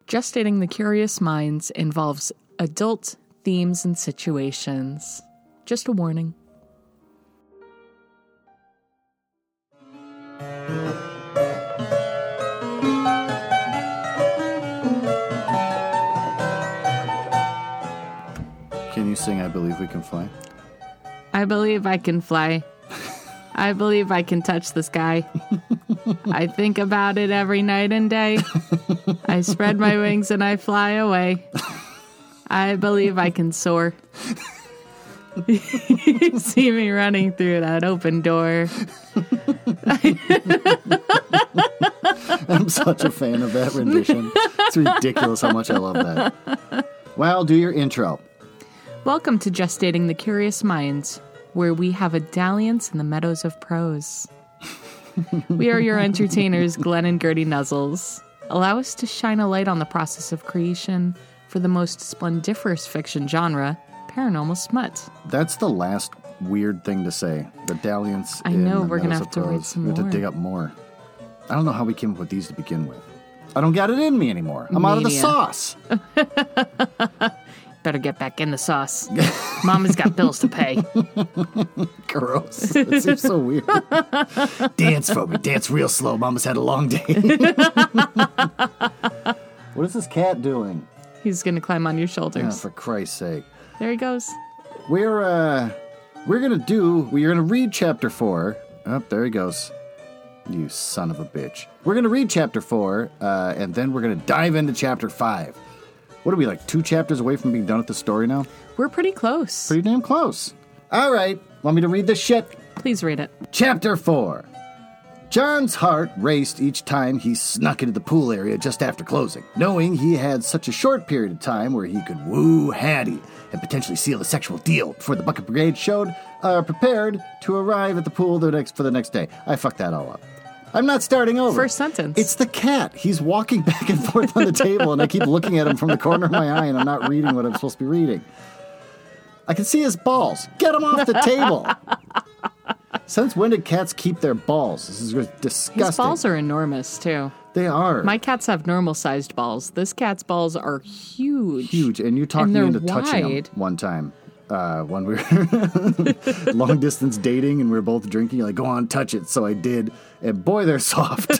Gestating the Curious Minds involves adult themes and situations. Just a warning. Can you sing I Believe We Can Fly? I believe I can fly. I believe I can touch the sky. I think about it every night and day. I spread my wings and I fly away. I believe I can soar. You see me running through that open door. I'm such a fan of that rendition. It's ridiculous how much I love that. Well, do your intro. Welcome to Gestating the Curious Minds, where we have a dalliance in the meadows of prose. We are your entertainers, Glenn and Gertie Nuzzles. Allow us to shine a light on the process of creation for the most splendiferous fiction genre, paranormal smut. That's the last weird thing to say. The dalliance. I know, we're going to have to write some more. We have to dig up more. I don't know how we came up with these to begin with. I don't got it in me anymore. I'm out of the sauce. Better get back in the sauce. Mama's got bills to pay. Gross. That seems so weird. Dance for me. Dance real slow. Mama's had a long day. What is this cat doing? He's going to climb on your shoulders. Oh, for Christ's sake. There he goes. We're going to read chapter 4. Oh, there he goes. You son of a bitch. We're going to read chapter 4, and then we're going to dive into chapter 5. What are we, like 2 chapters away from being done with the story now? We're pretty close. Pretty damn close. All right. Want me to read this shit? Please read it. Chapter 4. John's heart raced each time he snuck into the pool area just after closing, knowing he had such a short period of time where he could woo Hattie and potentially seal a sexual deal before the Bucket Brigade showed prepared to arrive at the pool for the next day. I fucked that all up. I'm not starting over. First sentence. It's the cat. He's walking back and forth on the table, and I keep looking at him from the corner of my eye, and I'm not reading what I'm supposed to be reading. I can see his balls. Get him off the table. Since when did cats keep their balls? This is disgusting. His balls are enormous, too. They are. My cats have normal-sized balls. This cat's balls are huge. Huge. And you talked me into touching them one time. When we were long distance dating and we were both drinking, like, go on, touch it. So I did. And boy, they're soft.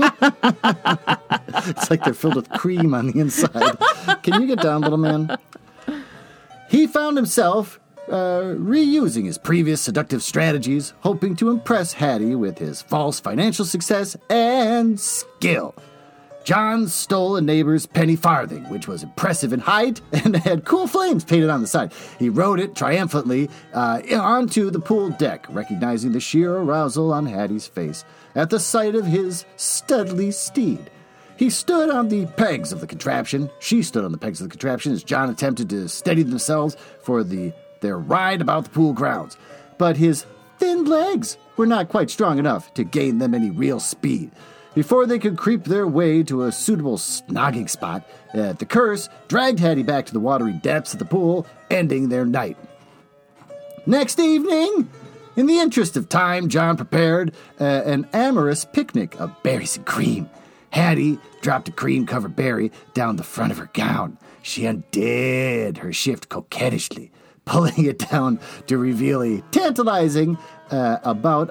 It's like they're filled with cream on the inside. Can you get down, little man? He found himself reusing his previous seductive strategies, hoping to impress Hattie with his false financial success and skill. John stole a neighbor's penny farthing, which was impressive in height and had cool flames painted on the side. He rode it triumphantly onto the pool deck, recognizing the sheer arousal on Hattie's face at the sight of his studly steed. He stood on the pegs of the contraption. She stood on the pegs of the contraption as John attempted to steady themselves for their ride about the pool grounds. But his thin legs were not quite strong enough to gain them any real speed. Before they could creep their way to a suitable snogging spot, the curse dragged Hattie back to the watery depths of the pool, ending their night. Next evening, in the interest of time, John prepared an amorous picnic of berries and cream. Hattie dropped a cream-covered berry down the front of her gown. She undid her shift coquettishly, pulling it down to reveal a tantalizing amount.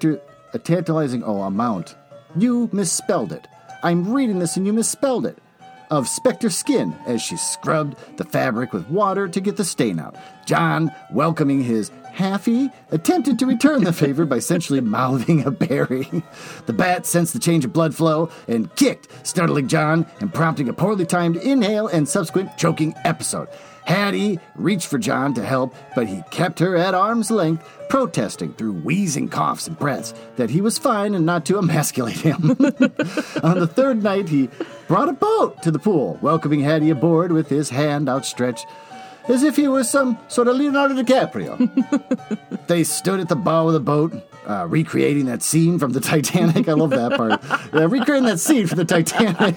You misspelled it. I'm reading this and you misspelled it. Of specter skin as she scrubbed the fabric with water to get the stain out. John, welcoming his halfie, attempted to return the favor by essentially mouthing a berry. The bat sensed the change of blood flow and kicked, startling John and prompting a poorly timed inhale and subsequent choking episode. Hattie reached for John to help, but he kept her at arm's length, protesting through wheezing coughs and breaths that he was fine and not to emasculate him. On the third night, he brought a boat to the pool, welcoming Hattie aboard with his hand outstretched, as if he was some sort of Leonardo DiCaprio. They stood at the bow of the boat, recreating that scene from the Titanic. I love that part. Recreating that scene from the Titanic.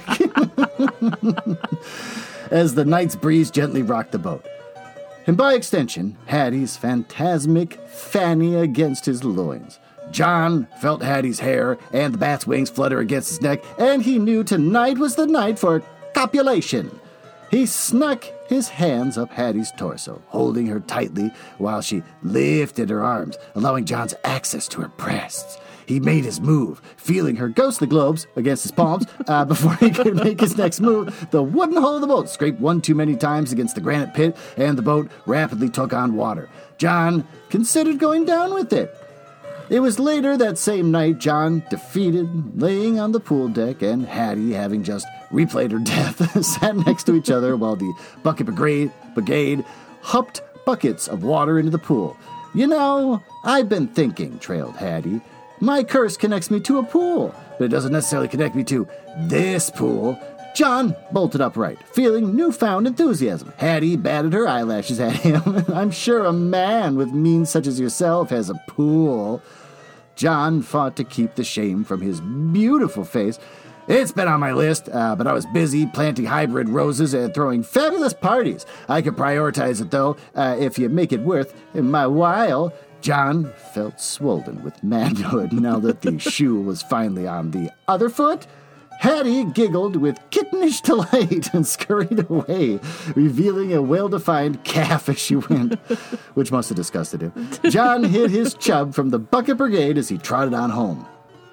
As the night's breeze gently rocked the boat. And by extension, Hattie's phantasmic fanny against his loins. John felt Hattie's hair and the bat's wings flutter against his neck, and he knew tonight was the night for copulation. He snuck his hands up Hattie's torso, holding her tightly while she lifted her arms, allowing John's access to her breasts. He made his move, feeling her ghostly globes against his palms before he could make his next move. The wooden hull of the boat scraped one too many times against the granite pit, and the boat rapidly took on water. John considered going down with it. It was later that same night John, defeated, laying on the pool deck, and Hattie, having just replayed her death, sat next to each other while the bucket brigade hupped buckets of water into the pool. You know, I've been thinking, trailed Hattie. My curse connects me to a pool, but it doesn't necessarily connect me to this pool. John bolted upright, feeling newfound enthusiasm. Hattie batted her eyelashes at him. I'm sure a man with means such as yourself has a pool. John fought to keep the shame from his beautiful face. It's been on my list, but I was busy planting hybrid roses and throwing fabulous parties. I could prioritize it, though, if you make it worth my while. John felt swollen with manhood now that the shoe was finally on the other foot. Hattie giggled with kittenish delight and scurried away, revealing a well-defined calf as she went, which must have disgusted him. John hid his chub from the bucket brigade as he trotted on home.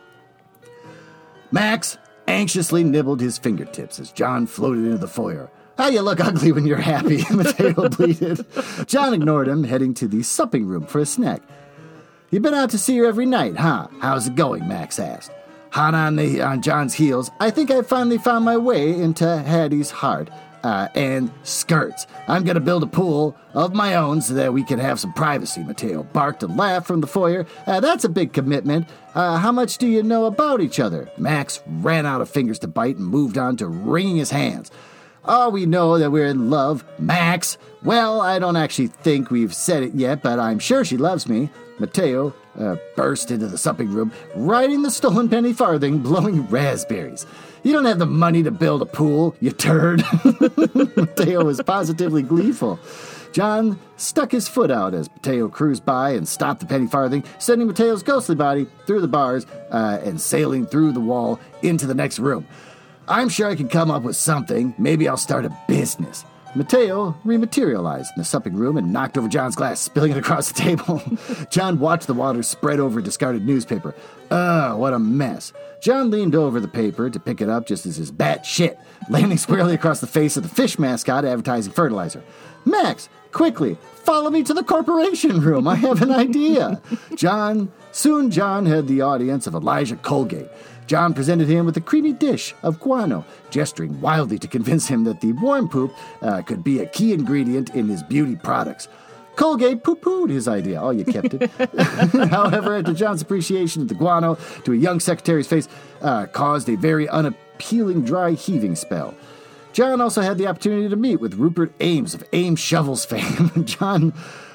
Max anxiously nibbled his fingertips as John floated into the foyer. How you look ugly when you're happy, Mateo bleated. John ignored him, heading to the supping room for a snack. You been out to see her every night, huh? How's it going? Max asked. Hot on John's heels, I think I finally found my way into Hattie's heart and skirts. I'm going to build a pool of my own so that we can have some privacy, Mateo barked and laughed from the foyer. That's a big commitment. How much do you know about each other? Max ran out of fingers to bite and moved on to wringing his hands. Oh, we know that we're in love, Max. Well, I don't actually think we've said it yet, but I'm sure she loves me. Mateo burst into the supping room, riding the stolen penny farthing, blowing raspberries. You don't have the money to build a pool, you turd. Mateo was positively gleeful. John stuck his foot out as Mateo cruised by and stopped the penny farthing, sending Mateo's ghostly body through the bars and sailing through the wall into the next room. I'm sure I can come up with something. Maybe I'll start a business. Mateo rematerialized in the supping room and knocked over John's glass, spilling it across the table. John watched the water spread over a discarded newspaper. What a mess. John leaned over the paper to pick it up just as his bat shit, landing squarely across the face of the fish mascot advertising fertilizer. Max, quickly, follow me to the corporation room. I have an idea. Soon John had the audience of Elijah Colgate. John presented him with a creamy dish of guano, gesturing wildly to convince him that the worm poop could be a key ingredient in his beauty products. Colgate poo-pooed his idea. Oh, you kept it. However, to John's appreciation of the guano to a young secretary's face caused a very unappealing dry heaving spell. John also had the opportunity to meet with Rupert Ames of Ames Shovels fame. John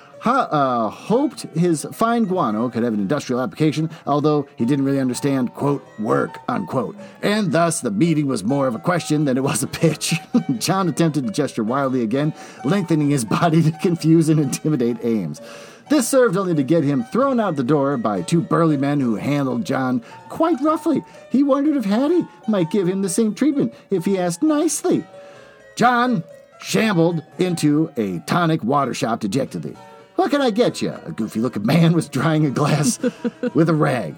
hoped his fine guano could have an industrial application, although he didn't really understand, quote, work, unquote. And thus, the meeting was more of a question than it was a pitch. John attempted to gesture wildly again, lengthening his body to confuse and intimidate Ames. This served only to get him thrown out the door by two burly men who handled John quite roughly. He wondered if Hattie might give him the same treatment if he asked nicely. John shambled into a tonic water shop dejectedly. What can I get you? A goofy-looking man was drying a glass with a rag.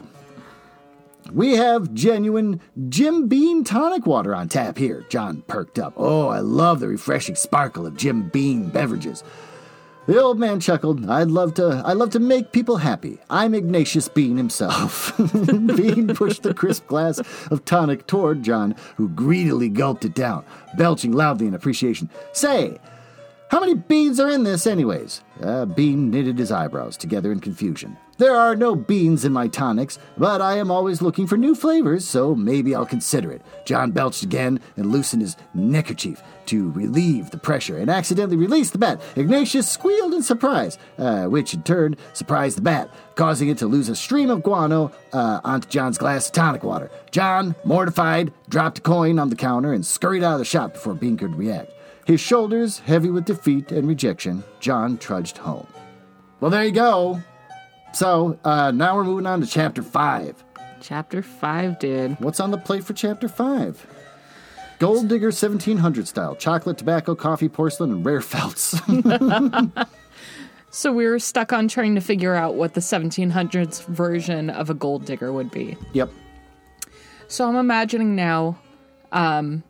We have genuine Jim Beam tonic water on tap here. John perked up. Oh, I love the refreshing sparkle of Jim Beam beverages. The old man chuckled. I love to make people happy. I'm Ignatius Bean himself. Bean pushed the crisp glass of tonic toward John, who greedily gulped it down, belching loudly in appreciation. Say, how many beans are in this anyways? Bean knitted his eyebrows together in confusion. There are no beans in my tonics, but I am always looking for new flavors, so maybe I'll consider it. John belched again and loosened his neckerchief to relieve the pressure and accidentally released the bat. Ignatius squealed in surprise, which in turn surprised the bat, causing it to lose a stream of guano onto John's glass of tonic water. John, mortified, dropped a coin on the counter and scurried out of the shop before Bean could react. His shoulders heavy with defeat and rejection, John trudged home. Well, there you go. So, now we're moving on to Chapter 5. Chapter 5, dude. What's on the plate for Chapter 5? Gold Digger 1700 style. Chocolate, tobacco, coffee, porcelain, and rare felts. So we were stuck on trying to figure out what the 1700s version of a gold digger would be. Yep. So I'm imagining now, John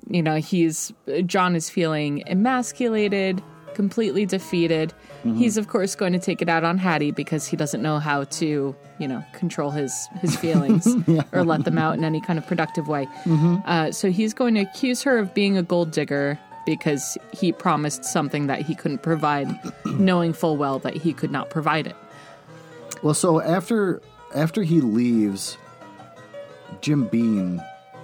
is feeling emasculated, completely defeated. Mm-hmm. He's, of course, going to take it out on Hattie because he doesn't know how to, control his feelings or let them out in any kind of productive way. Mm-hmm. So he's going to accuse her of being a gold digger because he promised something that he couldn't provide, knowing full well that he could not provide it. Well, so after he leaves, Jim Beam...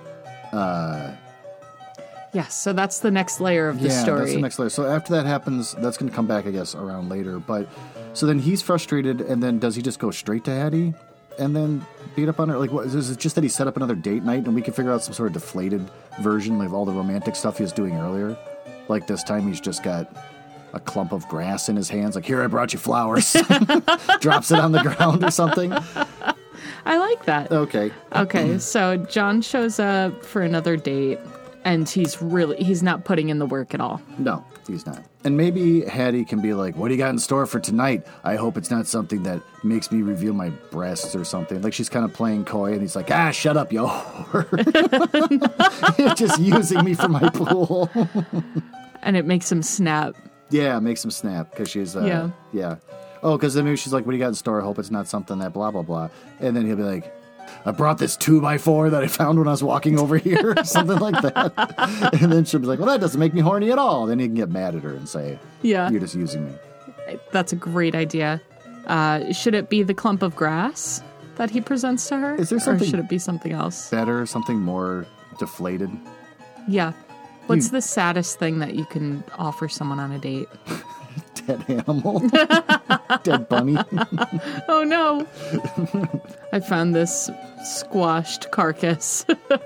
Yes, so that's the next layer of the story. Yeah, that's the next layer. So after that happens, that's going to come back, I guess, around later. But so then he's frustrated, and then does he just go straight to Hattie and then beat up on her? Like, what, is it just that he set up another date night and we can figure out some sort of deflated version of all the romantic stuff he was doing earlier? Like this time he's just got a clump of grass in his hands, like, here, I brought you flowers. Drops it on the ground or something. I like that. Okay, so John shows up for another date. And he's not putting in the work at all. No, he's not. And maybe Hattie can be like, what do you got in store for tonight? I hope it's not something that makes me reveal my breasts or something. Like she's kind of playing coy, and he's like, shut up, yo. You're just using me for my pool. And it makes him snap. Yeah, it makes him snap, because she's, yeah. Oh, because then maybe she's like, what do you got in store? I hope it's not something that blah, blah, blah. And then he'll be like, I brought this 2x4 that I found when I was walking over here, or something like that. And then she'll be like, well, that doesn't make me horny at all. Then he can get mad at her and say, you're just using me. That's a great idea. Should it be the clump of grass that he presents to her? Is there something, or should it be something else? Better, something more deflated? Yeah. What's the saddest thing that you can offer someone on a date? Dead animal. Dead bunny. Oh no. I found this squashed carcass.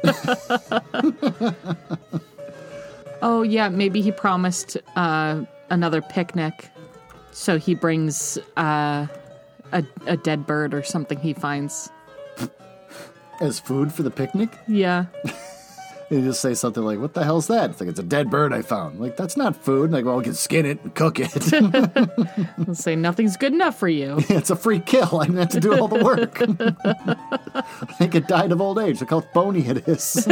Oh yeah, maybe he promised another picnic, so he brings a dead bird or something he finds as food for the picnic. Yeah. You just say something like, what the hell's that? It's like, it's a dead bird I found. Like, that's not food. Like, well, we can skin it and cook it. I'll say, nothing's good enough for you. It's a free kill. I didn't have to do all the work. I think it died of old age. Look how bony it is.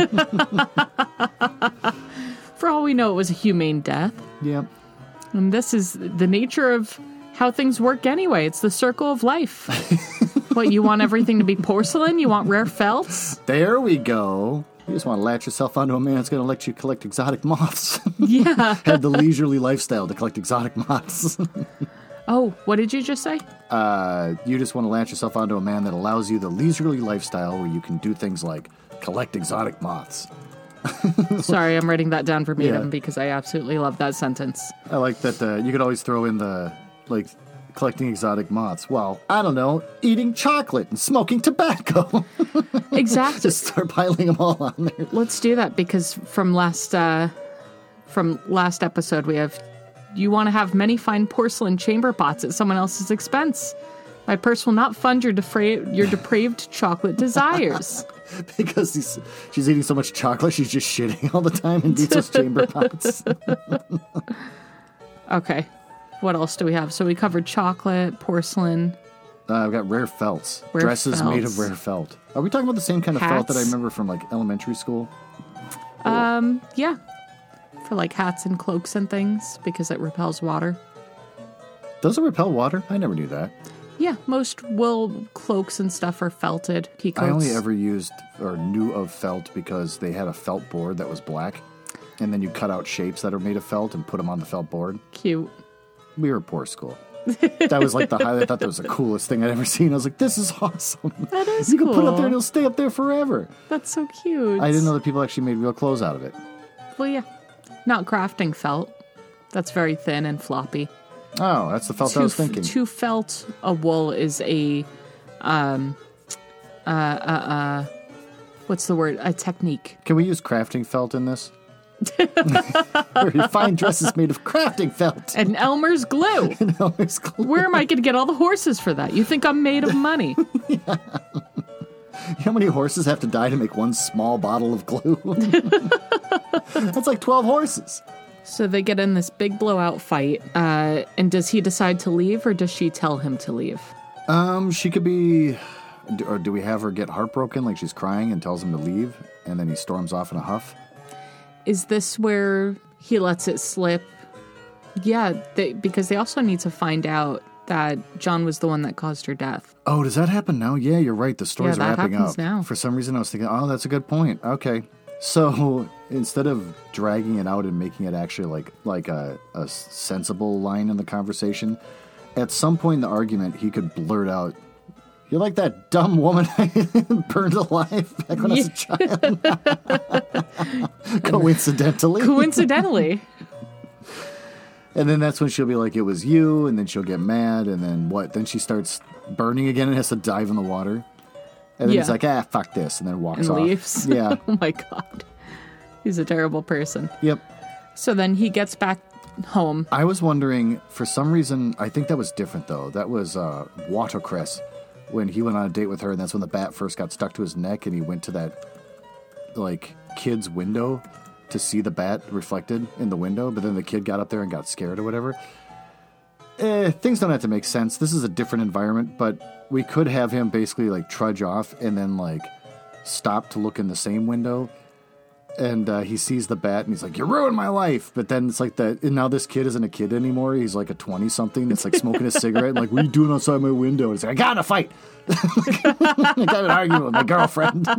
For all we know, it was a humane death. Yep. And this is the nature of how things work anyway. It's the circle of life. What, you want everything to be porcelain? You want rare felts? There we go. You just want to latch yourself onto a man that's going to let you collect exotic moths. Yeah. Have the leisurely lifestyle to collect exotic moths. Oh, what did you just say? You just want to latch yourself onto a man that allows you the leisurely lifestyle where you can do things like collect exotic moths. Sorry, I'm writing that down verbatim because I absolutely love that sentence. I like that you could always throw in the, like, collecting exotic moths. Well, I don't know, eating chocolate and smoking tobacco. Exactly. Just start piling them all on there. Let's do that, because from last episode we have, you want to have many fine porcelain chamber pots at someone else's expense. My purse will not fund your depraved chocolate desires. Because she's eating so much chocolate, she's just shitting all the time in Diesel's chamber pots. Okay. What else do we have? So we covered chocolate, porcelain. I've got rare felts. Dresses made of rare felt. Are we talking about the same kind of felt that I remember from, like, elementary school? Yeah. For, like, hats and cloaks and things, because it repels water. Does it repel water? I never knew that. Yeah, most wool cloaks and stuff are felted. Peacoats. I only ever used or knew of felt because they had a felt board that was black, and then you cut out shapes that are made of felt and put them on the felt board. Cute. We were poor school. That was like the highlight. I thought that was the coolest thing I'd ever seen. I was like, this is awesome. That is You cool. can put it up there and it'll stay up there forever. That's so cute. I didn't know that people actually made real clothes out of it. Well, yeah. Not crafting felt. That's very thin and floppy. Oh, that's the felt I was thinking. To felt a wool is a, what's the word? A technique. Can we use crafting felt in this? Where you find dresses made of crafting felt. And Elmer's glue. Elmer's glue. Where am I going to get all the horses for that? You think I'm made of money? Yeah. how many horses have to die to make one small bottle of glue? That's like 12 horses. So they get in this big blowout fight. And does he decide to leave, or does she tell him to leave? She could be... Or do we have her get heartbroken, like she's crying and tells him to leave, and then he storms off in a huff? Is this where he lets it slip? Yeah, because they also need to find out that John was the one that caused her death. Oh, does that happen now? Yeah, you're right. The story's wrapping up. Now. For some reason, I was thinking, oh, that's a good point. Okay. So instead of dragging it out and making it actually like a sensible line in the conversation, at some point in the argument, he could blurt out, "You're like that dumb woman I burned alive back when I was a child." Coincidentally. And then that's when she'll be like, "It was you," and then she'll get mad, and then what? Then she starts burning again and has to dive in the water. And then he's like, fuck this, and then walks off. Leaves. Yeah. Oh my God. He's a terrible person. Yep. So then he gets back home. I was wondering, for some reason, I think that was different, though. That was Watercress, when he went on a date with her, and that's when the bat first got stuck to his neck, and he went to that, kid's window to see the bat reflected in the window, but then the kid got up there and got scared or whatever. Things don't have to make sense. This is a different environment, but we could have him basically, trudge off and then, stop to look in the same window, and he sees the bat, and he's like, "You ruined my life!" But then it's like that, and now this kid isn't a kid anymore. He's like a 20-something that's, smoking a cigarette, and what are you doing outside my window? And he's like, "I got in a fight! I got an argument with my girlfriend."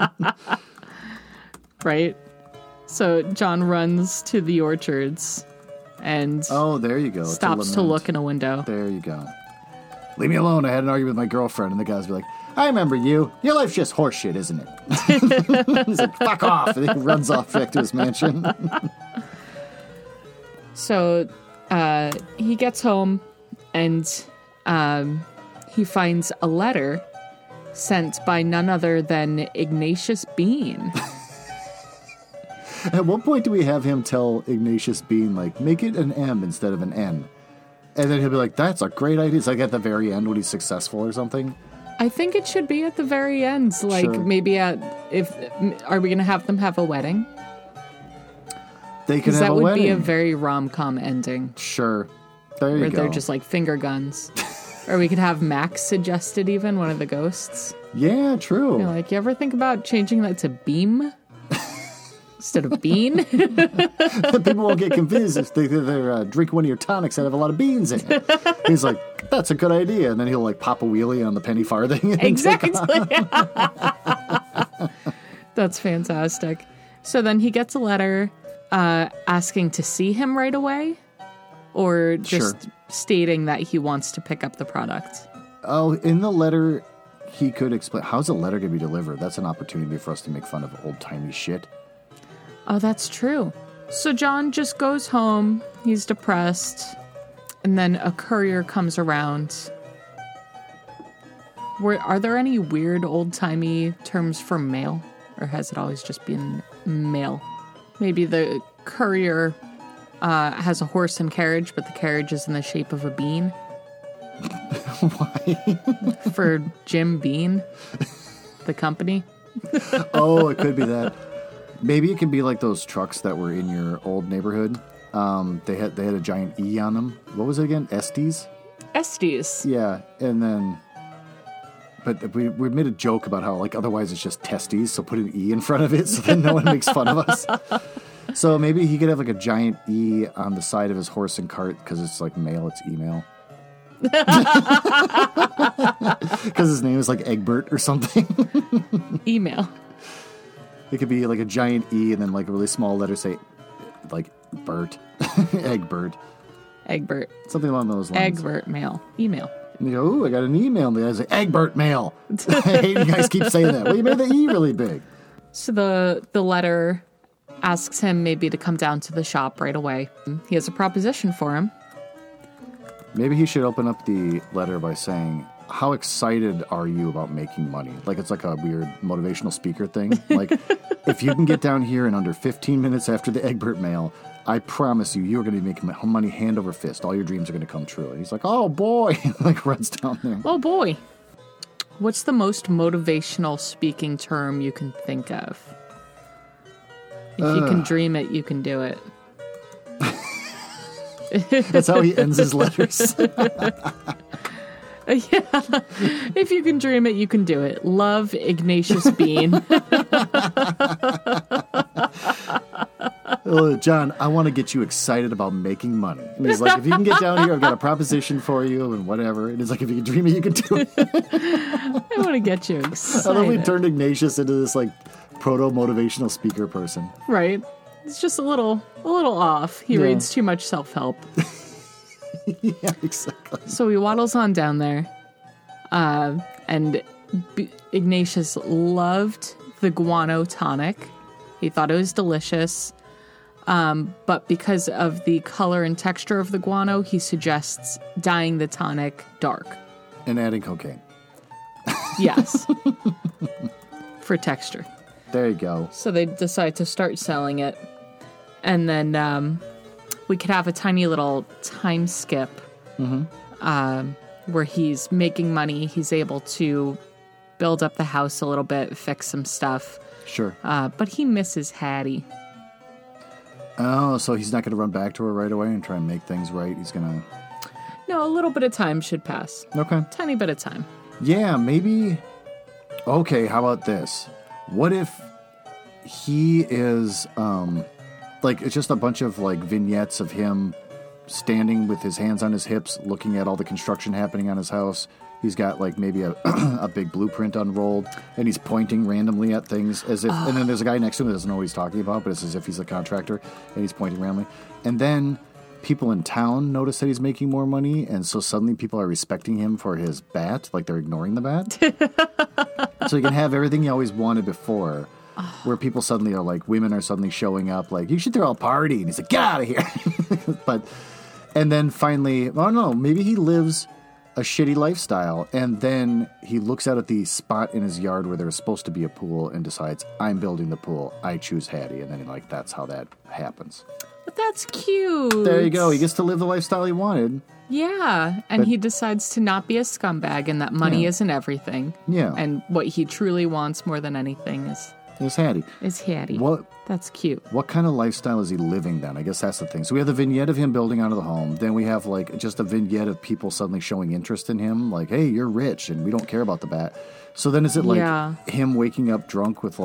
Right? So John runs to the orchards and there you go. Stops to look in a window. There you go. "Leave me alone. I had an argument with my girlfriend." And the guys be like, "I remember you. Your life's just horseshit, isn't it?" He's like, "Fuck off." And he runs off back to his mansion. So he gets home and he finds a letter sent by none other than Ignatius Bean. At what point do we have him tell Ignatius Bean, make it an M instead of an N? And then he'll be like, "That's a great idea." It's at the very end when he's successful or something. I think it should be at the very end. Sure. Maybe are we going to have them have a wedding? They could have that a would wedding. be a very rom-com ending. Sure. There you go. Where they're just finger guns. Or we could have Max suggested even, one of the ghosts. Yeah, true. You ever think about changing that to Beam? Instead of Bean? People won't get confused if they're drinking one of your tonics that have a lot of beans in it. He's like, "That's a good idea." And then he'll pop a wheelie on the penny farthing. Exactly. That's fantastic. So then he gets a letter asking to see him right away, or just stating that he wants to pick up the product. Oh, in the letter, he could explain. How's a letter going to be delivered? That's an opportunity for us to make fun of old-timey shit. Oh, that's true. So John just goes home. He's depressed. And then a courier comes around. Are there any weird old-timey terms for mail? Or has it always just been mail? Maybe the courier has a horse and carriage, but the carriage is in the shape of a bean. Why? For Jim Bean, the company. Oh, it could be that. Maybe it can be like those trucks that were in your old neighborhood. They had a giant E on them. What was it again? Estes? Estes. Yeah, and then... But we made a joke about how, otherwise it's just testes, so put an E in front of it so then no one makes fun of us. So maybe he could have, a giant E on the side of his horse and cart, because it's, mail, it's email. Because his name is, Egbert or something. Email. It could be a giant E and then a really small letter say Bert. Egbert. Egbert. Something along those lines. Egbert mail. Email. And you go, "Ooh, I got an email." And the guy's like, "Egbert mail." I hate you guys keep saying that. Well, you made the E really big. So the letter asks him maybe to come down to the shop right away. He has a proposition for him. Maybe he should open up the letter by saying, "How excited are you about making money?" It's a weird motivational speaker thing. If you can get down here in under 15 minutes after the Egbert mail, I promise you're going to be making money hand over fist. All your dreams are going to come true. And he's like, "Oh boy." Runs down there. Oh boy. What's the most motivational speaking term you can think of? If you can dream it, you can do it. That's how he ends his letters. Yeah. If you can dream it, you can do it. Love, Ignatius Bean. Oh, John, I want to get you excited about making money. And he's like, if you can get down here, I've got a proposition for you and whatever. And he's like, if you can dream it, you can do it. I want to get you I excited. love we turned Ignatius into this like proto-motivational speaker person. Right. It's just a little off. He Yeah. reads too much self-help. Yeah, exactly. So he waddles on down there. And Ignatius loved the guano tonic. He thought it was delicious. But because of the color and texture of the guano, he suggests dyeing the tonic dark. And adding cocaine. Yes. For texture. There you go. So they decide to start selling it. And then we could have a tiny little time skip where he's making money. He's able to build up the house a little bit, fix some stuff. Sure. But he misses Hattie. Oh, so he's not going to run back to her right away and try and make things right. He's going to... No, a little bit of time should pass. Okay. Tiny bit of time. Yeah, maybe... Okay, how about this? What if he is, it's just a bunch of, vignettes of him standing with his hands on his hips, looking at all the construction happening on his house. He's got, maybe a big blueprint unrolled, and he's pointing randomly at things as if... And then there's a guy next to him that doesn't know what he's talking about, but it's as if he's a contractor, and he's pointing randomly. And then people in town notice that he's making more money, and so suddenly people are respecting him for his bat, like they're ignoring the bat. So you can have everything you always wanted before, where people suddenly are women are suddenly showing up, you should throw a party, and he's like, get out of here. And then finally, oh no, maybe he lives a shitty lifestyle, and then he looks out at the spot in his yard where there's supposed to be a pool and decides, I'm building the pool, I choose Hattie, and then that's how that happens. But that's cute. There you go. He gets to live the lifestyle he wanted. Yeah, and he decides to not be a scumbag and that money isn't everything. Yeah. And what he truly wants more than anything It's Hattie. is Hattie. What That's cute. What kind of lifestyle is he living then? I guess that's the thing. So we have the vignette of him building out of the home. Then we have just a vignette of people suddenly showing interest in him. Hey, you're rich and we don't care about the bat. So then is it him waking up drunk with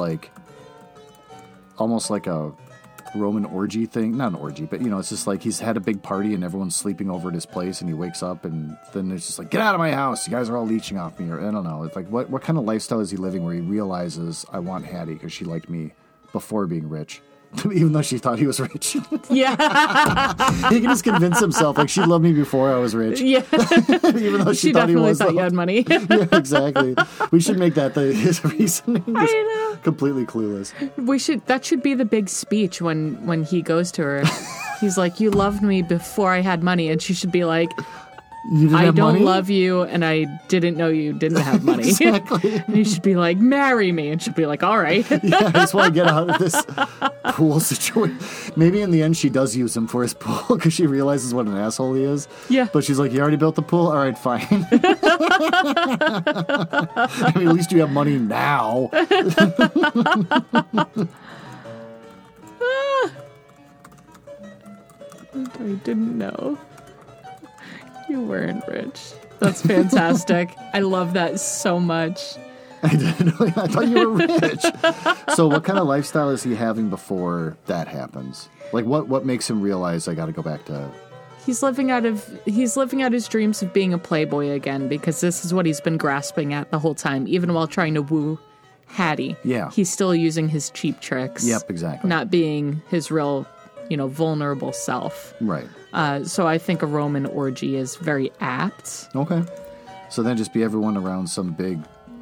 almost like a Roman orgy thing? Not an orgy, but it's just he's had a big party and everyone's sleeping over at his place and he wakes up and then it's just get out of my house. You guys are all leeching off me. Or I don't know. It's what kind of lifestyle is he living where he realizes I want Hattie because she liked me before being rich, even though she thought he was rich. Yeah. He can just convince himself she loved me before I was rich. Yeah. Even though she thought he definitely was. thought you had money. Yeah, exactly. We should make that his reasoning. I know. Completely clueless. That should be the big speech when he goes to her. He's like, you loved me before I had money, and she should be like, You didn't I have don't money? love you, and I didn't know you didn't have money. Exactly. And he should be like, marry me. And she'd be like, all right. Yeah, I just want to get out of this pool situation. Maybe in the end she does use him for his pool because she realizes what an asshole he is. Yeah. But she's like, you already built the pool? All right, fine. I mean, at least you have money now. I didn't know. You weren't rich. That's fantastic. I love that so much. I didn't know. I thought you were rich. So what kind of lifestyle is he having before that happens? What makes him realize I got to go back to... He's living out his dreams of being a playboy again because this is what he's been grasping at the whole time, even while trying to woo Hattie. Yeah. He's still using his cheap tricks. Yep, exactly. Not being his real, vulnerable self. Right. So I think a Roman orgy is very apt. Okay. So then just be everyone around some big,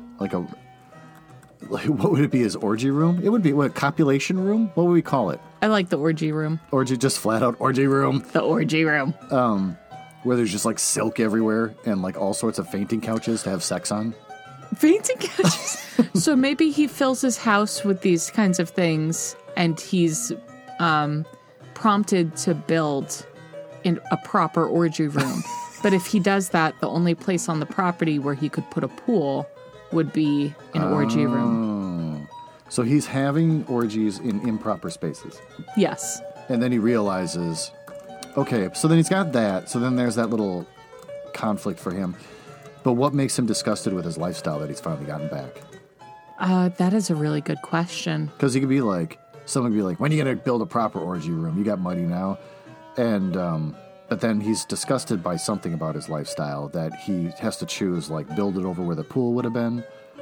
what would it be, his orgy room? It would be, a copulation room? What would we call it? I like the orgy room. Orgy, just flat out orgy room. The orgy room. Where there's just silk everywhere and all sorts of fainting couches to have sex on. Fainting couches. So maybe he fills his house with these kinds of things and he's prompted to build in a proper orgy room. But if he does that, the only place on the property where he could put a pool would be an orgy room. So he's having orgies in improper spaces. Yes. And then he realizes, okay, so then he's got that. So then there's that little conflict for him. But what makes him disgusted with his lifestyle that he's finally gotten back? That is a really good question. Because he could be like, someone could be like, when are you going to build a proper orgy room? You got money now. And, but then he's disgusted by something about his lifestyle that he has to choose, like build it over where the pool would have been.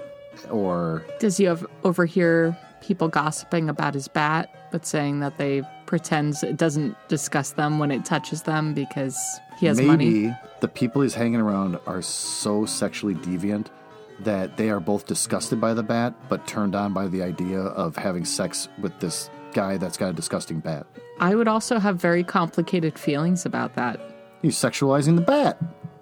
Or does he overhear people gossiping about his bat, but saying that they pretends it doesn't disgust them when it touches them because he has money? Maybe the people he's hanging around are so sexually deviant that they are both disgusted by the bat, but turned on by the idea of having sex with this guy that's got a disgusting bat. I would also have very complicated feelings about that. He's sexualizing the bat.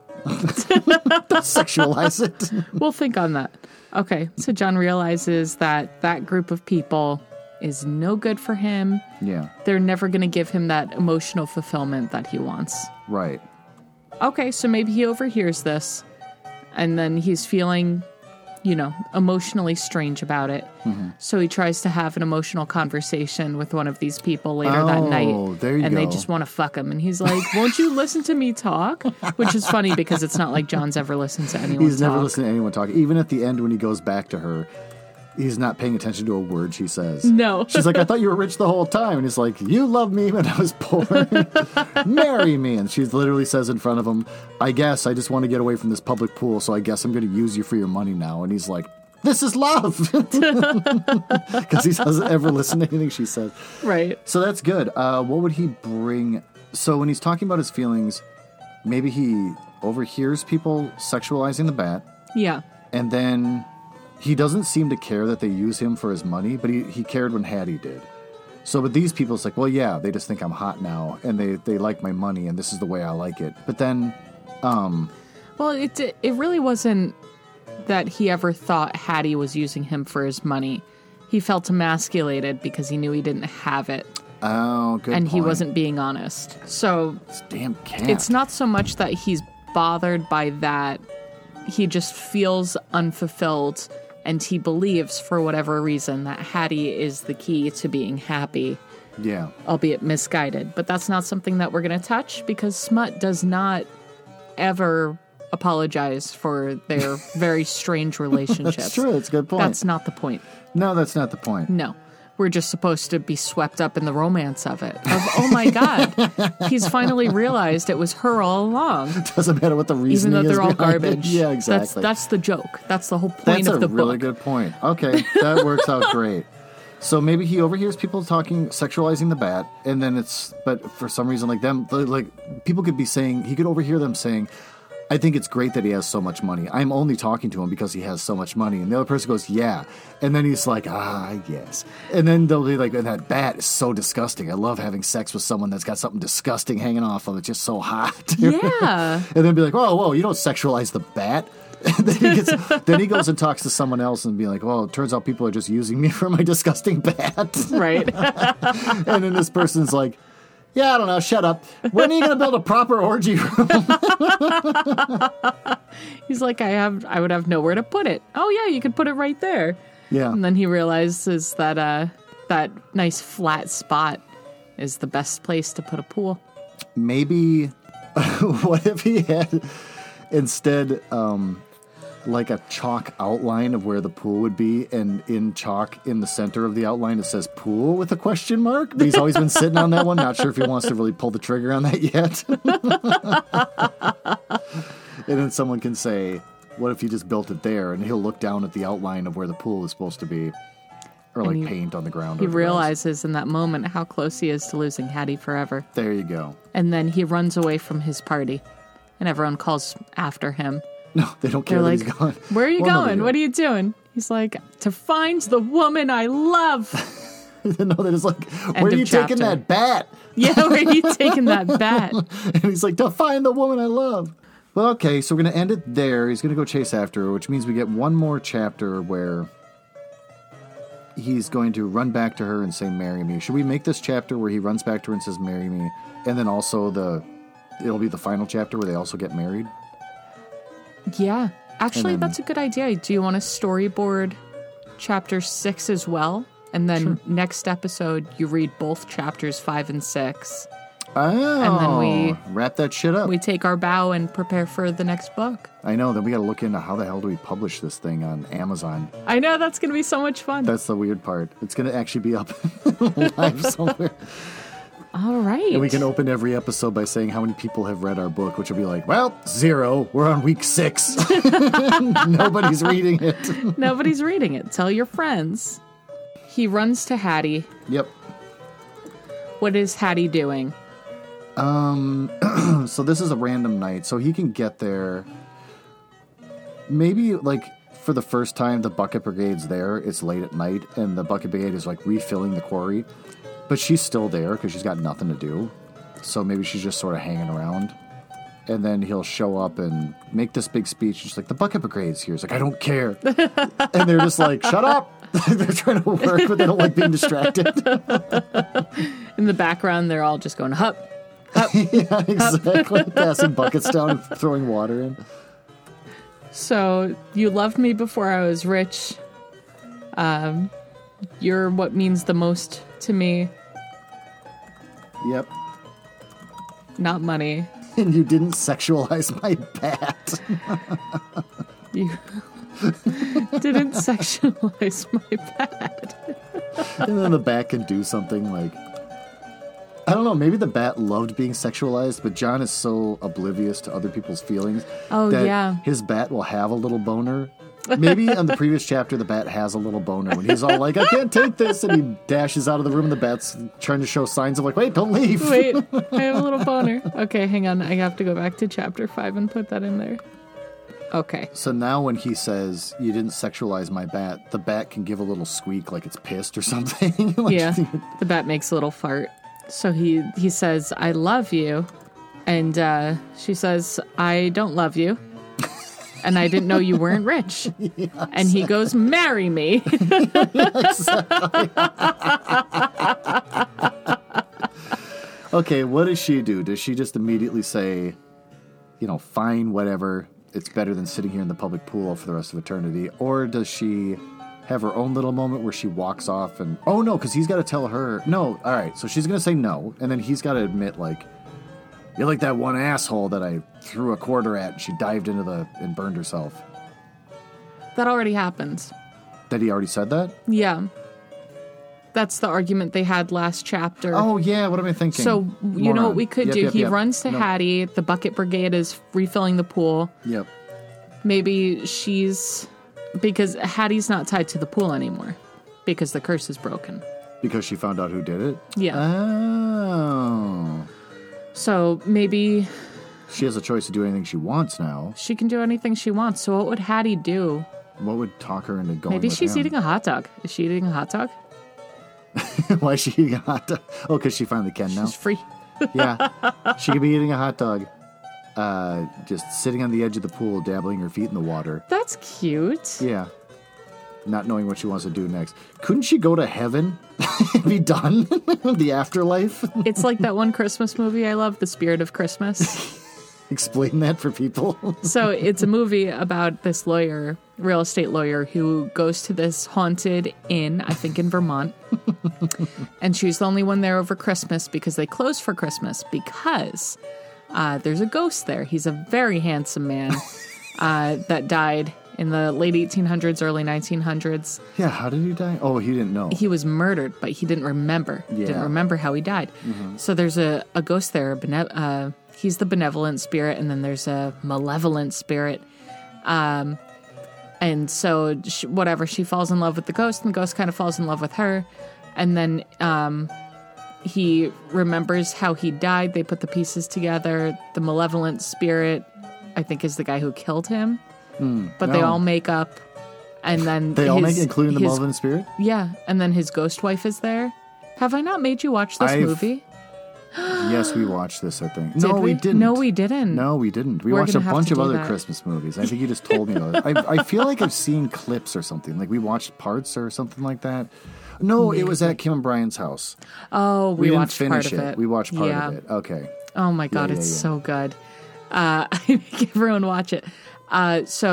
Don't sexualize it. We'll think on that. Okay, so John realizes that that group of people is no good for him. Yeah. They're never going to give him that emotional fulfillment that he wants. Right. Okay, so maybe he overhears this, and then he's feeling, emotionally strange about it. Mm-hmm. So he tries to have an emotional conversation with one of these people later that night. There you and go. they just want to fuck him. And he's like, won't you listen to me talk? Which is funny because it's not like John's ever listened to anyone talk. He's never listened to anyone talk. Even at the end when he goes back to her, he's not paying attention to a word she says. No. She's like, I thought you were rich the whole time. And he's like, you loved me when I was poor. Marry me. And she literally says in front of him, I guess I just want to get away from this public pool, so I guess I'm going to use you for your money now. And he's like, this is love. Because he doesn't ever listen to anything she says. Right. So that's good. What would he bring? So when he's talking about his feelings, maybe he overhears people sexualizing the bat. Yeah. And then he doesn't seem to care that they use him for his money, but he cared when Hattie did. So with these people, it's like, well, yeah, they just think I'm hot now, and they like my money, and this is the way I like it. But then... well, it really wasn't that he ever thought Hattie was using him for his money. He felt emasculated because he knew he didn't have it. Oh, good And point. he wasn't being honest. So This damn cat. it's not so much that he's bothered by that. He just feels unfulfilled, and he believes, for whatever reason, that Hattie is the key to being happy. Yeah. Albeit misguided. But that's not something that we're going to touch because Smut does not ever apologize for their very strange relationships. That's true. That's a good point. That's not the point. No, that's not the point. No. We're just supposed to be swept up in the romance of it. Of, oh my God, he's finally realized it was her all along. Doesn't matter what the reasoning is. Even though they're all behind it. garbage. Yeah, exactly. That's the joke. That's the whole point of the book. That's a really good point. Okay, that works out great. So maybe he overhears people talking, sexualizing the bat, and then but for some reason, people could be saying, he could overhear them saying, I think it's great that he has so much money. I'm only talking to him because he has so much money. And the other person goes, yeah. And then he's like, yes. And then they'll be like, that bat is so disgusting. I love having sex with someone that's got something disgusting hanging off of it, just so hot. Yeah. And then be like, whoa, you don't sexualize the bat. And then he goes and talks to someone else and be like, well, it turns out people are just using me for my disgusting bat. Right. And then this person's like, yeah, I don't know, shut up. When are you going to build a proper orgy room? He's like, I would have nowhere to put it. Oh yeah, you could put it right there. Yeah. And then he realizes that that nice flat spot is the best place to put a pool. Maybe, what if he had instead like a chalk outline of where the pool would be, and in chalk in the center of the outline it says pool with a question mark? But he's always been sitting on that one, not sure if he wants to really pull the trigger on that yet. And then someone can say, what if you just built it there? And he'll look down at the outline of where the pool is supposed to be. Or like paint on the ground. He realizes in that moment how close he is to losing Hattie forever. There you go. And then he runs away from his party, and everyone calls after him. No, they don't care that he's gone. Where are you Well, going? no, What are you doing? He's like, to find the woman I love. No, they're just like, End where are of you taking chapter. that bat? Yeah, where are you taking that bat? And he's like, to find the woman I love. Well, okay, so we're going to end it there. He's going to go chase after her, which means we get one more chapter where he's going to run back to her and say, marry me. Should we make this chapter where he runs back to her and says, marry me, and then also it'll be the final chapter where they also get married? Yeah, Actually, that's a good idea. Do you want to storyboard chapter 6 as well? And then next episode, you read both chapters 5 and 6. Oh, And then we wrap that shit up. We take our bow and prepare for the next book. I know. Then we got to look into how the hell do we publish this thing on Amazon. I know, that's going to be so much fun. That's the weird part. It's going to actually be up live somewhere. All right. And we can open every episode by saying how many people have read our book, which will be like, well, 0. We're on week 6. Nobody's reading it. Nobody's reading it. Tell your friends. He runs to Hattie. Yep. What is Hattie doing? So this is a random night, so he can get there. Maybe, like, for the first time the Bucket Brigade's there, it's late at night, and the Bucket Brigade is, like, refilling the quarry. But she's still there because she's got nothing to do. So maybe she's just sort of hanging around. And then he'll show up and make this big speech. Just like, the Bucket Brigade's here. He's like, I don't care. And they're just like, shut up. They're trying to work, but they don't like being distracted. In the background, they're all just going, hup. Yeah, exactly. Passing buckets down and throwing water in. So, you loved me before I was rich. You're what means the most to me. Yep. Not money. And you didn't sexualize my bat. You didn't sexualize my bat. And then the bat can do something like... I don't know, maybe the bat loved being sexualized, but John is so oblivious to other people's feelings that his bat will have a little boner. Maybe on the previous chapter, the bat has a little boner when he's all like, I can't take this, and he dashes out of the room, and the bat's trying to show signs of like, wait, don't leave. Wait, I have a little boner. Okay, hang on. I have to go back to chapter 5 and put that in there. Okay. So now when he says, you didn't sexualize my bat, the bat can give a little squeak like it's pissed or something. Like, yeah, the bat makes a little fart. So he says, I love you. And she says, I don't love you. And I didn't know you weren't rich. Yeah, and he goes, marry me. Okay, what does she do? Does she just immediately say, fine, whatever, it's better than sitting here in the public pool for the rest of eternity? Or does she have her own little moment where she walks off and, oh no, because he's got to tell her, no, all right, so she's going to say no, and then he's got to admit, like, you're like that one asshole that I threw a quarter at and she dived into and burned herself. That already happened. That he already said that? Yeah. That's the argument they had last chapter. Oh, yeah, what am I thinking? So, you know what we could do? He Yep. runs to Hattie, the Bucket Brigade is refilling the pool. Yep. Maybe because Hattie's not tied to the pool anymore, because the curse is broken. Because she found out who did it? Yeah. Oh. So maybe she has a choice to do anything she wants now. She can do anything she wants. So what would Hattie do? What would talk her into going Maybe with she's him? eating a hot dog. Is she eating a hot dog? Why is she eating a hot dog? Oh, because she finally can now? She's free. Yeah. She could be eating a hot dog. Just sitting on the edge of the pool, dabbling her feet in the water. That's cute. Yeah. Not knowing what she wants to do next. Couldn't she go to heaven and be done? The afterlife? It's like that one Christmas movie I love, The Spirit of Christmas. Explain that for people. So it's a movie about this lawyer, real estate lawyer, who goes to this haunted inn, I think in Vermont. And she's the only one there over Christmas because they close for Christmas because there's a ghost there. He's a very handsome man that died in the late 1800s, early 1900s. Yeah, how did he die? Oh, he didn't know. He was murdered, but he didn't remember. Yeah. Didn't remember how he died. Mm-hmm. So there's a ghost there. He's the benevolent spirit, and then there's a malevolent spirit. And so, she falls in love with the ghost, and the ghost kind of falls in love with her. And then he remembers how he died. They put the pieces together. The malevolent spirit, I think, is the guy who killed him. But they all make up, and then including the malevolent spirit? Yeah, and then his ghost wife is there. Have I not made you watch this movie? Yes, we watched this, I think. Did we didn't. No, we didn't. No, we didn't. We watched a bunch of other Christmas movies. I think you just told me about it. I feel like I've seen clips or something. Like we watched parts or something like that. No, It was at Kim and Brian's house. Oh, we watched didn't finish part of it. We watched part of it. Okay. Oh my God, it's so good. I make everyone watch it. So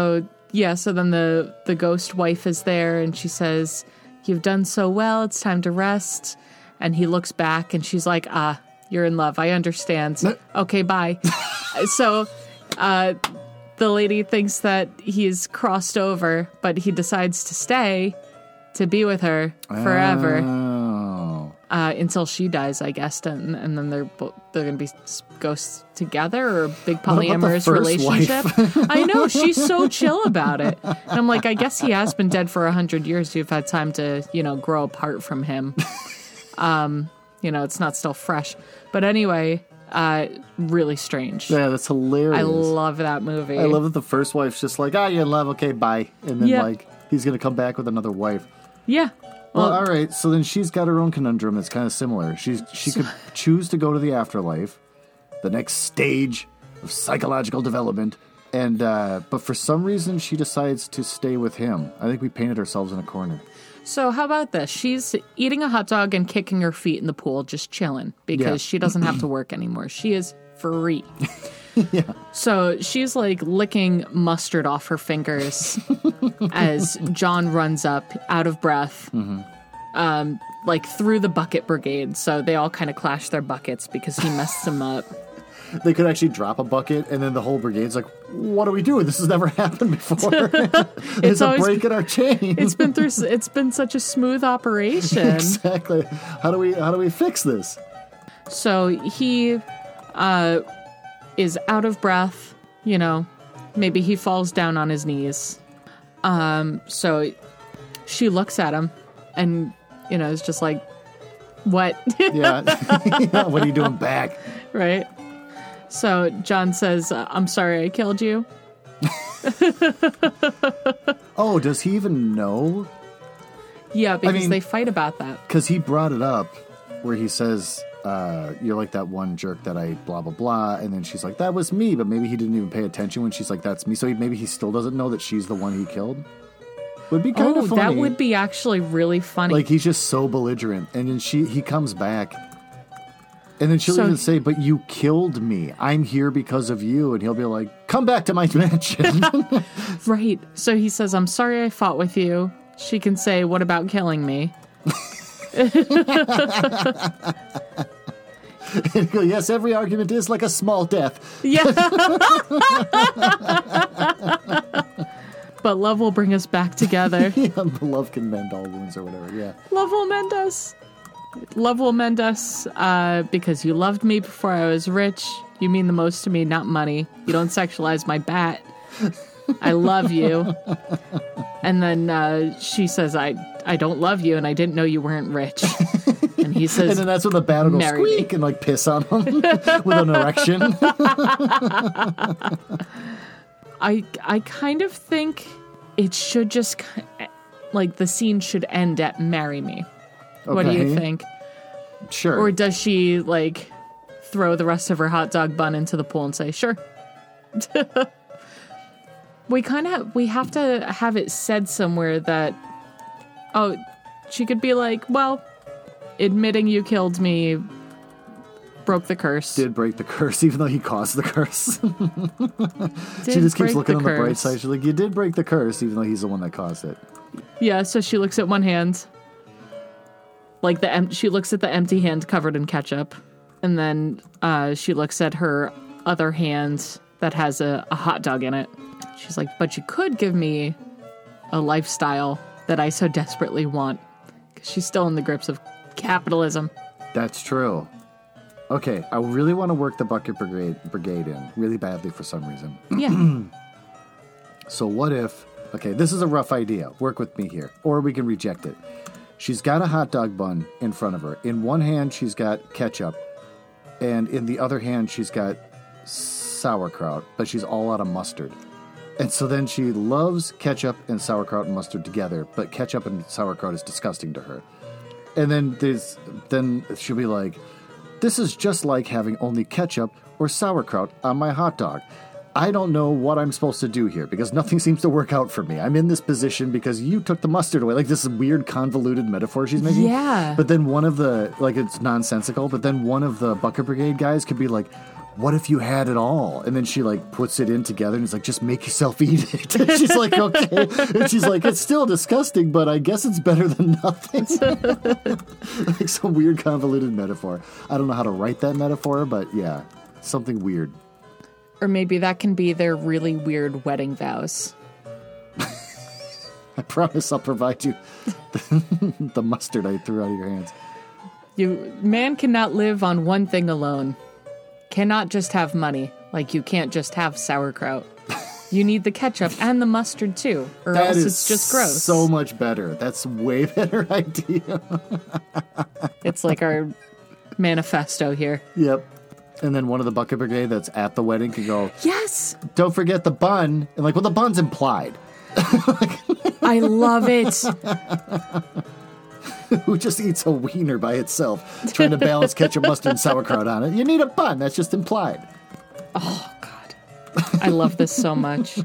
Yeah, so then the ghost wife is there, and she says, "You've done so well, it's time to rest." And he looks back, and she's like, "You're in love, I understand. Okay, bye." So the lady thinks that he's crossed over, but he decides to stay to be with her forever. Oh. Until she dies, I guess, and then they're going to be ghosts together, or a big polyamorous relationship. I know, she's so chill about it. And I'm like, I guess he has been dead for 100 years. You've had time to, grow apart from him. It's not still fresh. But anyway, really strange. Yeah, that's hilarious. I love that movie. I love that the first wife's just like, you're in love, okay, bye. And then, he's going to come back with another wife. Yeah. Well, all right. So then she's got her own conundrum that's kind of similar. She could choose to go to the afterlife, the next stage of psychological development, and but for some reason she decides to stay with him. I think we painted ourselves in a corner. So how about this? She's eating a hot dog and kicking her feet in the pool, just chilling, because she doesn't have to work anymore. She is free. Yeah. So she's like licking mustard off her fingers as John runs up, out of breath, like through the bucket brigade. So they all kind of clash their buckets because he messed them up. They could actually drop a bucket, and then the whole brigade's like, "What are we doing? This has never happened before. It's a break in our chain. It's been such a smooth operation." Exactly. How do we fix this? So he is out of breath, maybe he falls down on his knees. So she looks at him and, is just like, "What?" Yeah. What are you doing back? Right. So John says, "I'm sorry I killed you." Oh, does he even know? Yeah, because they fight about that. Because he brought it up where he says, "You're like that one jerk that I blah, blah, blah." And then she's like, "That was me." But maybe he didn't even pay attention when she's like, "That's me." So maybe he still doesn't know that she's the one he killed. Would be kind of funny. That would be actually really funny. Like, he's just so belligerent. And then he comes back. And then she'll even say, "But you killed me. I'm here because of you." And he'll be like, "Come back to my mansion." Right. So he says, "I'm sorry I fought with you." She can say, "What about killing me?" And he'll go, "Yes, every argument is like a small death." Yeah. But love will bring us back together. Yeah, love can mend all wounds or whatever, yeah. Love will mend us. Love will mend us because you loved me before I was rich. You mean the most to me, not money. You don't sexualize my bat. I love you. And then she says, I don't love you, and I didn't know you weren't rich. And he says, and then that's when the bat will go squeak and like piss on him with an erection. I kind of think it should just, like, the scene should end at "marry me." Okay. What do you think? Sure. Or does she, like, throw the rest of her hot dog bun into the pool and say, "Sure"? We have to have it said somewhere that, she could be like, "Well, admitting you killed me broke the curse." Did break the curse, even though he caused the curse. She just keeps looking on the bright side. She's like, "You did break the curse, even though he's the one that caused it." Yeah, so she looks at one hand. Like, she looks at the empty hand covered in ketchup. And then she looks at her other hand that has a hot dog in it. She's like, "But you could give me a lifestyle that I so desperately want." Because she's still in the grips of capitalism. That's true. Okay, I really want to work the bucket brigade in really badly for some reason. Yeah. So what if... Okay, this is a rough idea. Work with me here. Or we can reject it. She's got a hot dog bun in front of her. In one hand, she's got ketchup. And in the other hand, she's got sauerkraut. But she's all out of mustard. And so then she loves ketchup and sauerkraut and mustard together. But ketchup and sauerkraut is disgusting to her. And then she'll be like, "This is just like having only ketchup or sauerkraut on my hot dog. I don't know what I'm supposed to do here because nothing seems to work out for me. I'm in this position because you took the mustard away." Like, this weird convoluted metaphor she's making. Yeah. But then one of the, like, it's nonsensical, but then one of the Bucket Brigade guys could be like, what if you had it all? And then she like puts it in together and he's like, just make yourself eat it. And she's like, okay. And she's like, it's still disgusting, but I guess it's better than nothing. Like some weird convoluted metaphor. I don't know how to write that metaphor, but yeah, something weird. Or maybe that can be their really weird wedding vows. I promise I'll provide you the mustard I threw out of your hands. Man cannot live on one thing alone. Cannot just have money, like you can't just have sauerkraut. You need the ketchup and the mustard too, or That else is it's just gross. so much better. That's way better idea. It's like our manifesto here. Yep. And then one of the bucket brigade that's at the wedding can go, Yes! don't forget the bun. And like, well, the bun's implied. I love it. Who just eats a wiener by itself, trying to balance ketchup, mustard, and sauerkraut on it? You need a bun. That's just implied. Oh, God. I love this so much.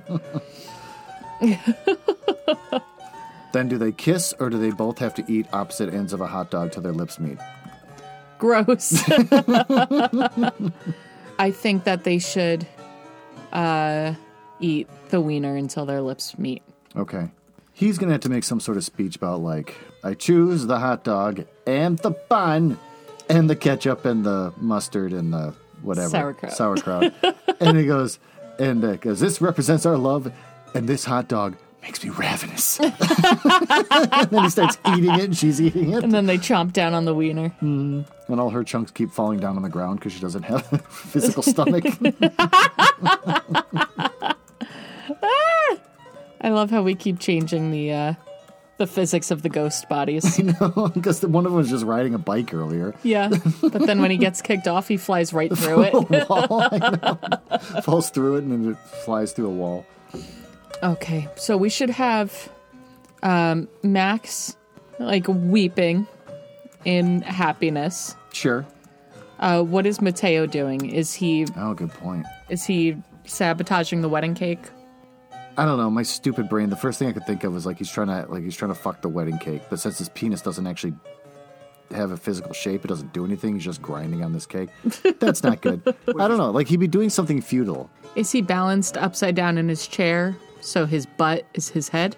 Then do they kiss, or do they both have to eat opposite ends of a hot dog till their lips meet? Gross. I think that they should eat the wiener until their lips meet. Okay. He's going to have to make some sort of speech about, like, I choose the hot dog and the bun and the ketchup and the mustard and the whatever. Sauerkraut. And he goes, this represents our love, and this hot dog makes me ravenous. And then he starts eating it, and she's eating it. And then they chomp down on the wiener. And all her chunks keep falling down on the ground because she doesn't have a physical stomach. I love how we keep changing the physics of the ghost bodies. I know, because one of them was just riding a bike earlier. Yeah, but then when he gets kicked off, he flies right through it. A wall, I know. Falls through it and then it flies through a wall. Okay, so we should have Max, like, weeping in happiness. Sure. What is Mateo doing? Oh, good point. Is he sabotaging the wedding cake? I don't know. My stupid brain. The first thing I could think of was he's trying to fuck the wedding cake. But since his penis doesn't actually have a physical shape, it doesn't do anything. He's just grinding on this cake. That's not good. I don't know. Like, he'd be doing something futile. Is he balanced upside down in his chair so his butt is his head?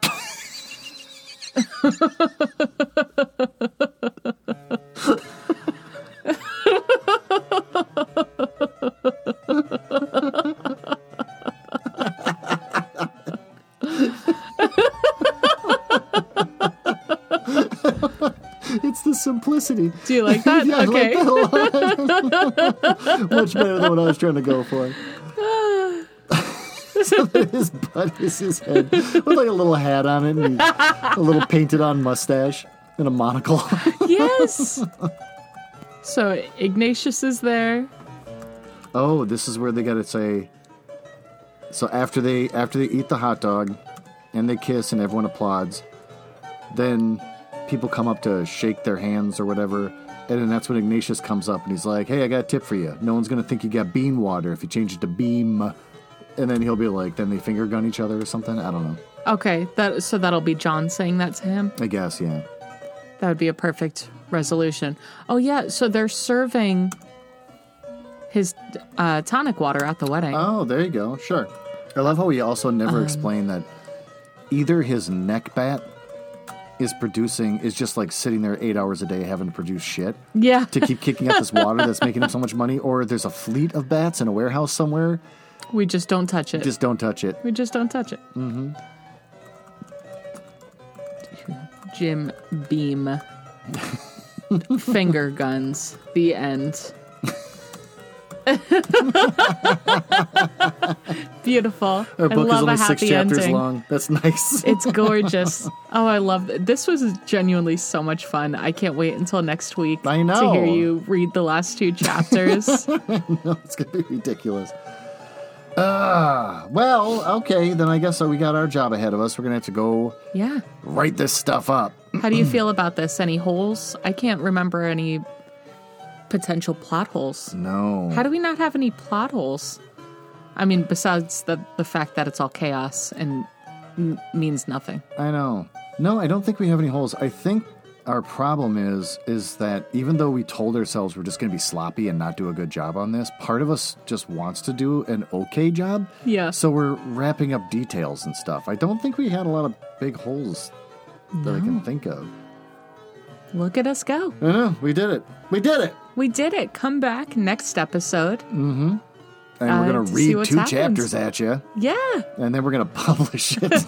It's the simplicity. Do you like that? Yeah, Okay. I like that a lot. Much better than what I was trying to go for. So that his butt is his head with like a little hat on it and a little painted on mustache and a monocle. Yes. So Ignatius is there. Oh, this is where they gotta say. So after they eat the hot dog and they kiss and everyone applauds, then people come up to shake their hands or whatever, and then that's when Ignatius comes up and he's like, hey, I got a tip for you. No one's gonna think you got bean water if you change it to beam. And then he'll be like, then they finger gun each other or something. I don't know. Okay, so that'll be John saying that to him. I guess, yeah. That would be a perfect resolution. Oh yeah, so they're serving his tonic water at the wedding. Oh, there you go. Sure. I love how he also never explained that either his neck bat is just like sitting there 8 hours a day having to produce shit. Yeah. To keep kicking out this water that's making him so much money, or there's a fleet of bats in a warehouse somewhere. We just don't touch it. Just don't touch it. We just don't touch it. Mm-hmm. Jim Beam. Finger guns. The end. Beautiful. Our book is love only a 6 happy chapters ending. long. That's nice. It's gorgeous. Oh, I love it. This was genuinely so much fun. I can't wait until next week I know. to hear you read the last 2 chapters. No, it's going to be ridiculous. Well, okay, then I guess we got our job ahead of us. We're going to have to go Yeah. write this stuff up. How do you feel about this? Any holes? I can't remember any potential plot holes. No. How do we not have any plot holes? I mean, besides the fact that it's all chaos and means nothing. I know. No, I don't think we have any holes. I think our problem is that even though we told ourselves we're just going to be sloppy and not do a good job on this, part of us just wants to do an okay job. Yeah. So we're wrapping up details and stuff. I don't think we had a lot of big holes that I can think of. Look at us go. I know. We did it. We did it. We did it. Come back next episode. Mm-hmm. And we're going to read 2 chapters at you. Yeah. And then we're going to publish it.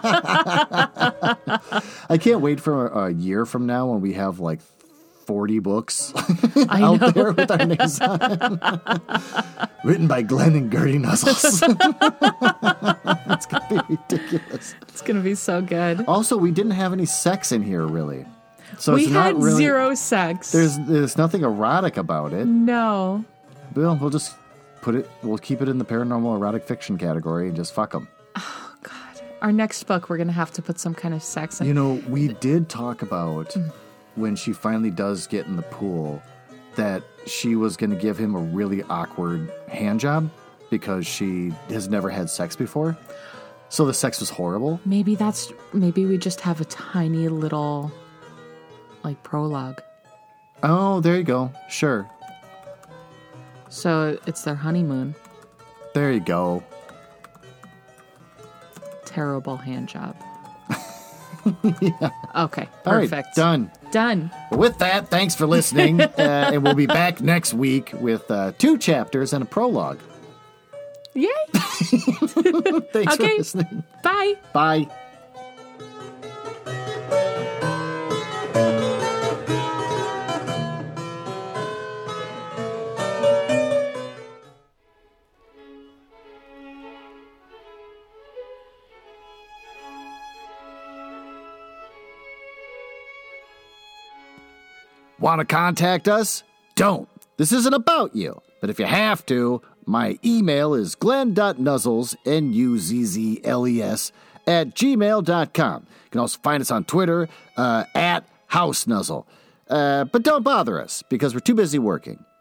I can't wait for a year from now when we have like 40 books out there with our names on it. Written by Glenn and Gertie Nuzzles. It's going to be ridiculous. It's going to be so good. Also, we didn't have any sex in here, really. So we it's not had really, zero sex. There's nothing erotic about it. No. We'll just we'll keep it in the paranormal erotic fiction category and just fuck them. Oh, God. Our next book, we're going to have to put some kind of sex in. You know, we did talk about when she finally does get in the pool that she was going to give him a really awkward hand job because she has never had sex before. So the sex was horrible. Maybe we just have a tiny little, like, prologue. Oh, there you go. Sure. So it's their honeymoon. There you go. Terrible hand job. Yeah. Okay, perfect. All right, done. Done. Well, with that, thanks for listening. And we'll be back next week with 2 chapters and a prologue. Yay! Thanks for listening. Bye. Bye. Want to contact us? Don't. This isn't about you. But if you have to, my email is glenn.nuzzles, Nuzzles, @gmail.com. You can also find us on Twitter, @HouseNuzzle. But don't bother us, because we're too busy working.